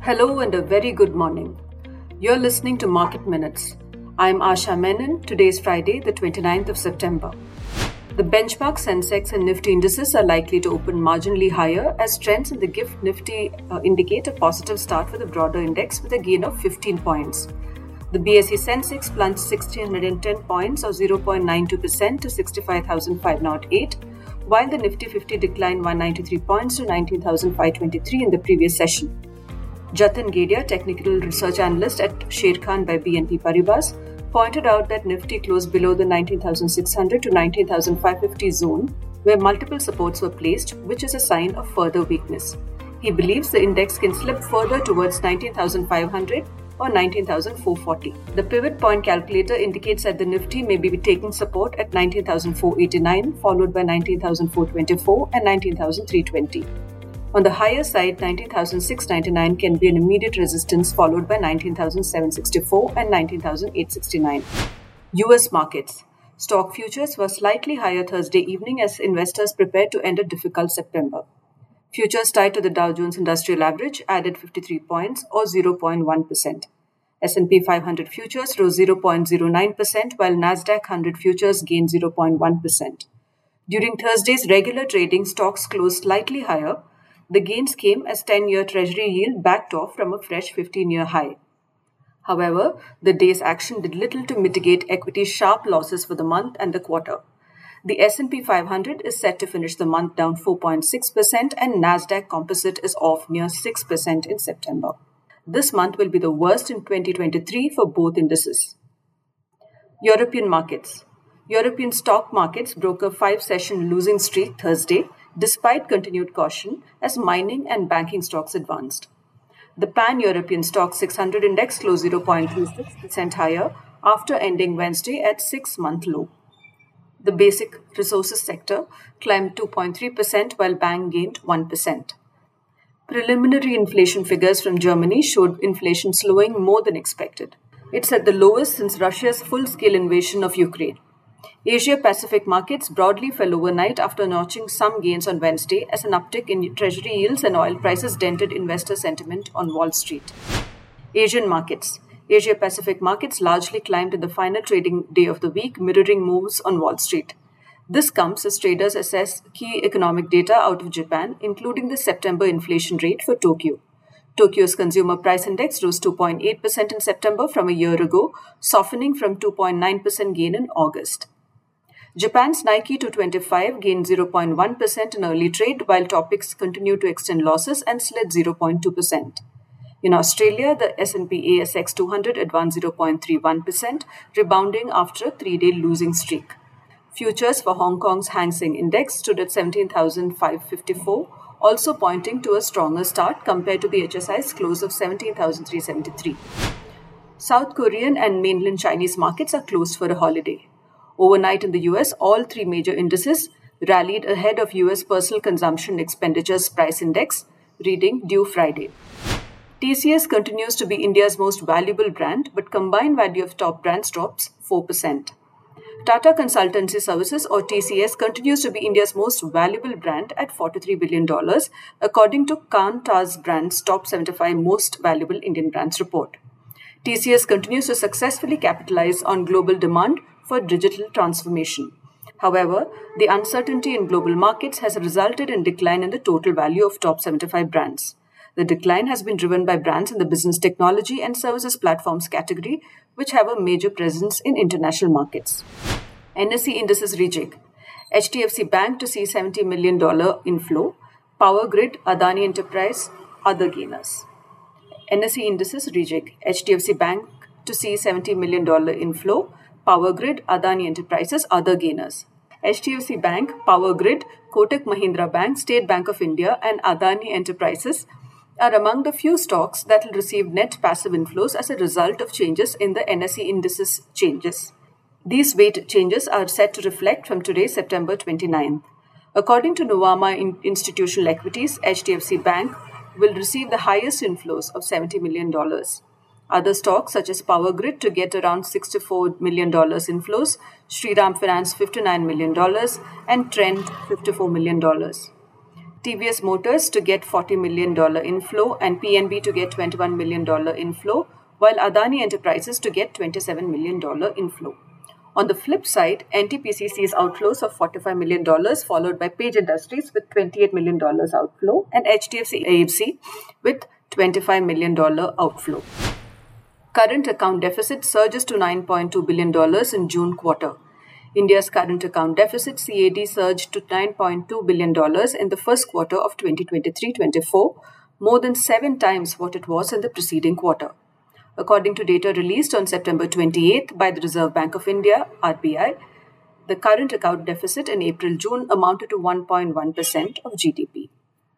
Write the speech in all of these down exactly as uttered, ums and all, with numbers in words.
Hello and a very good morning. You're listening to Market Minutes. I'm Asha Menon. Today is Friday, the twenty-ninth of September. The benchmark Sensex and Nifty indices are likely to open marginally higher as trends in the GIFT Nifty uh, indicate a positive start for the broader index with a gain of fifteen points. The B S E Sensex plunged one thousand six hundred ten points or zero point nine two percent to sixty-five thousand five hundred eight, while the Nifty fifty declined one hundred ninety-three points to nineteen thousand five hundred twenty-three in the previous session. Jatin Gedia, technical research analyst at Sharekhan by B N P Paribas, pointed out that Nifty closed below the nineteen thousand six hundred to nineteen thousand five hundred fifty zone, where multiple supports were placed, which is a sign of further weakness. He believes the index can slip further towards nineteen thousand five hundred or nineteen thousand four hundred forty. The pivot point calculator indicates that the Nifty may be taking support at nineteen thousand four hundred eighty-nine, followed by nineteen thousand four hundred twenty-four and nineteen thousand three hundred twenty. On the higher side, nineteen thousand six hundred ninety-nine can be an immediate resistance, followed by nineteen thousand seven hundred sixty-four and nineteen thousand eight hundred sixty-nine. U S markets. Stock futures were slightly higher Thursday evening as investors prepared to end a difficult September. Futures tied to the Dow Jones Industrial Average added fifty-three points or zero point one percent. S and P five hundred futures rose zero point zero nine percent while Nasdaq one hundred futures gained zero point one percent. During Thursday's regular trading, stocks closed slightly higher. The gains came as ten-year Treasury yield backed off from a fresh fifteen-year high. However, the day's action did little to mitigate equity's sharp losses for the month and the quarter. The S and P five hundred is set to finish the month down four point six percent and Nasdaq Composite is off near six percent in September. This month will be the worst in twenty twenty-three for both indices. European markets. European stock markets broke a five-session losing streak Thursday, despite continued caution as mining and banking stocks advanced. The Pan-European Stock six hundred index closed zero point two six percent higher after ending Wednesday at six-month low. The basic resources sector climbed two point three percent while bank gained one percent. Preliminary inflation figures from Germany showed inflation slowing more than expected. It's at the lowest since Russia's full-scale invasion of Ukraine. Asia-Pacific markets broadly fell overnight after notching some gains on Wednesday as an uptick in treasury yields and oil prices dented investor sentiment on Wall Street. Asian markets. Asia-Pacific markets largely climbed in the final trading day of the week, mirroring moves on Wall Street. This comes as traders assess key economic data out of Japan, including the September inflation rate for Tokyo. Tokyo's consumer price index rose two point eight percent in September from a year ago, softening from two point nine percent gain in August. Japan's Nikkei two twenty-five gained zero point one percent in early trade, while Topix continued to extend losses and slid zero point two percent. In Australia, the S and P A S X two hundred advanced zero point three one percent, rebounding after a three-day losing streak. Futures for Hong Kong's Hang Seng Index stood at seventeen thousand five hundred fifty-four, also pointing to a stronger start compared to the H S I's close of seventeen thousand three hundred seventy-three. South Korean and mainland Chinese markets are closed for a holiday. Overnight in the U S, all three major indices rallied ahead of U S personal consumption expenditures price index, reading due Friday. T C S continues to be India's most valuable brand, but combined value of top brands drops four percent. Tata Consultancy Services, or T C S, continues to be India's most valuable brand at forty-three billion dollars, according to Kantar's Brands Top seventy-five Most Valuable Indian Brands report. T C S continues to successfully capitalize on global demand for digital transformation. However, the uncertainty in global markets has resulted in decline in the total value of top seventy-five brands. The decline has been driven by brands in the business technology and services platforms category, which have a major presence in international markets. N S E indices rejig. H D F C Bank to see seventy million dollars inflow. Power Grid, Adani Enterprise, other gainers. N S E indices rejig. H D F C Bank to see seventy million dollars inflow. Power Grid, Adani Enterprises, other gainers. H D F C Bank, Power Grid, Kotak Mahindra Bank, State Bank of India and Adani Enterprises are among the few stocks that will receive net passive inflows as a result of changes in the N S E indices changes. These weight changes are set to reflect from today, September twenty-ninth. According to Nuvama Institutional Equities, H D F C Bank will receive the highest inflows of seventy million dollars. Other stocks such as Power Grid to get around sixty-four million dollars inflows, Shriram Finance fifty-nine million dollars and Trend fifty-four million dollars. T V S Motors to get forty million dollars inflow and P N B to get twenty-one million dollars inflow, while Adani Enterprises to get twenty-seven million dollars inflow. On the flip side, N T P C C's outflows of forty-five million dollars, followed by Page Industries with twenty-eight million dollars outflow and H D F C A M C with twenty-five million dollars outflow. Current account deficit surges to nine point two billion dollars in June quarter. India's current account deficit C A D surged to nine point two billion dollars in the first quarter of twenty twenty-three twenty-four, more than seven times what it was in the preceding quarter. According to data released on September twenty-eighth by the Reserve Bank of India, R B I, the current account deficit in April-June amounted to one point one percent of G D P.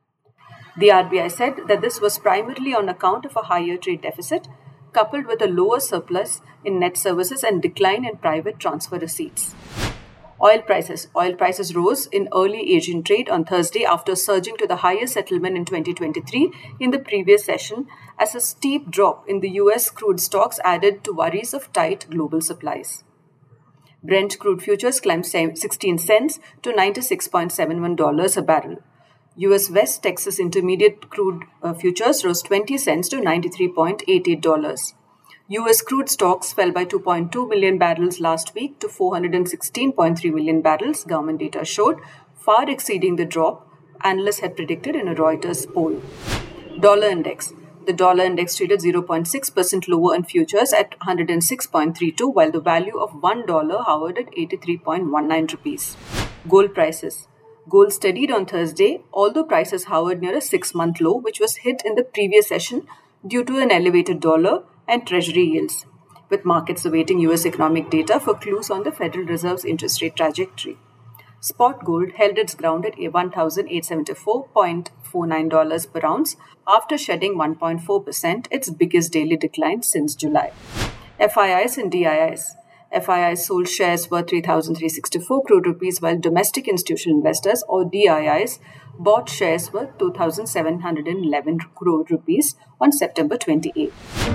The R B I said that this was primarily on account of a higher trade deficit, coupled with a lower surplus in net services and decline in private transfer receipts. Oil prices. Oil prices rose in early Asian trade on Thursday after surging to the highest settlement in twenty twenty-three in the previous session as a steep drop in the U S crude stocks added to worries of tight global supplies. Brent crude futures climbed sixteen cents to ninety-six point seven one dollars a barrel. U S West Texas Intermediate crude uh, futures rose twenty cents to ninety-three point eight eight dollars. U S crude stocks fell by two point two million barrels last week to four hundred sixteen point three million barrels, government data showed, far exceeding the drop analysts had predicted in a Reuters poll. Dollar index. The dollar index traded zero point six percent lower in futures at one hundred six point three two, while the value of one dollar hovered at eighty-three point one nine rupees. Gold prices. Gold steadied on Thursday, although prices hovered near a six-month low, which was hit in the previous session due to an elevated dollar and treasury yields, with markets awaiting U S economic data for clues on the Federal Reserve's interest rate trajectory. Spot gold held its ground at one thousand eight hundred seventy-four point four nine dollars per ounce after shedding one point four percent, its biggest daily decline since July. F I Is and D I Is. F I Is sold shares worth three thousand three hundred sixty-four crore rupees, while domestic institutional investors or D I Is bought shares worth two thousand seven hundred eleven crore rupees on September twenty-eighth.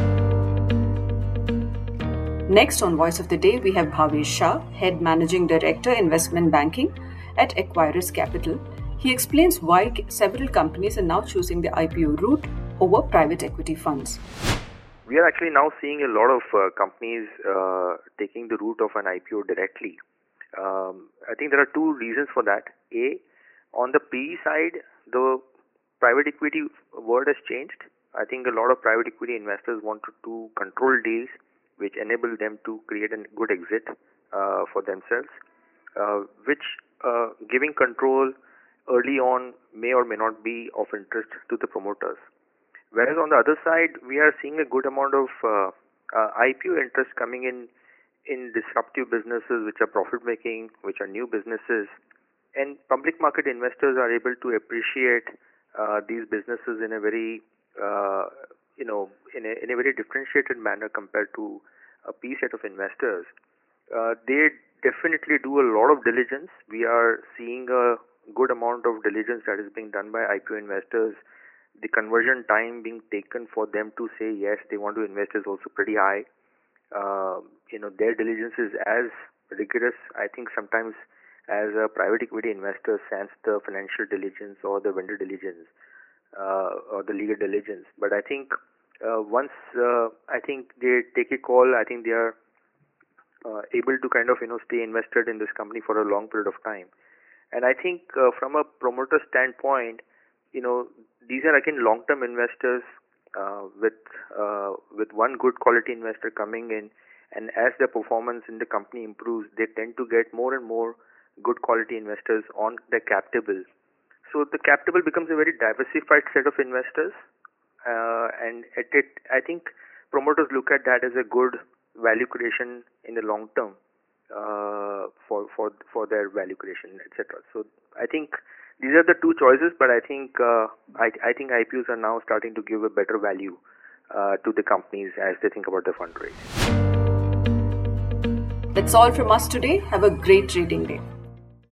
Next on Voice of the Day, we have Bhavesh Shah, Head Managing Director, Investment Banking at Equirus Capital. He explains why several companies are now choosing the I P O route over private equity funds. We are actually now seeing a lot of uh, companies uh, taking the route of an I P O directly. Um, I think there are two reasons for that. A, on the P E side, the private equity world has changed. I think a lot of private equity investors want to do control deals which enable them to create a good exit uh, for themselves, uh, which uh, giving control early on may or may not be of interest to the promoters. Whereas on the other side, we are seeing a good amount of uh, uh, I P O interest coming in in disruptive businesses which are profit-making, which are new businesses, and public market investors are able to appreciate uh, these businesses in a very, uh, you know, in a, in a very differentiated manner compared to a P set of investors. Uh, they definitely do a lot of diligence. We are seeing a good amount of diligence that is being done by I P O investors. The conversion time being taken for them to say yes, they want to invest is also pretty high. Uh, you know, their diligence is as rigorous, I think, sometimes as a private equity investor sans the financial diligence or the vendor diligence uh, or the legal diligence. But I think uh, once uh, I think they take a call, I think they are uh, able to kind of, you know, stay invested in this company for a long period of time. And I think uh, from a promoter standpoint, you know, these are again long-term investors uh, with uh, with one good quality investor coming in, and as their performance in the company improves, they tend to get more and more good quality investors on their cap table. So the cap table becomes a very diversified set of investors, uh, and at it, I think promoters look at that as a good value creation in the long term uh, for for for their value creation, et cetera. So I think these are the two choices, but I think uh, I, I think I P Os are now starting to give a better value uh, to the companies as they think about the fundraise. That's all from us today. Have a great trading day.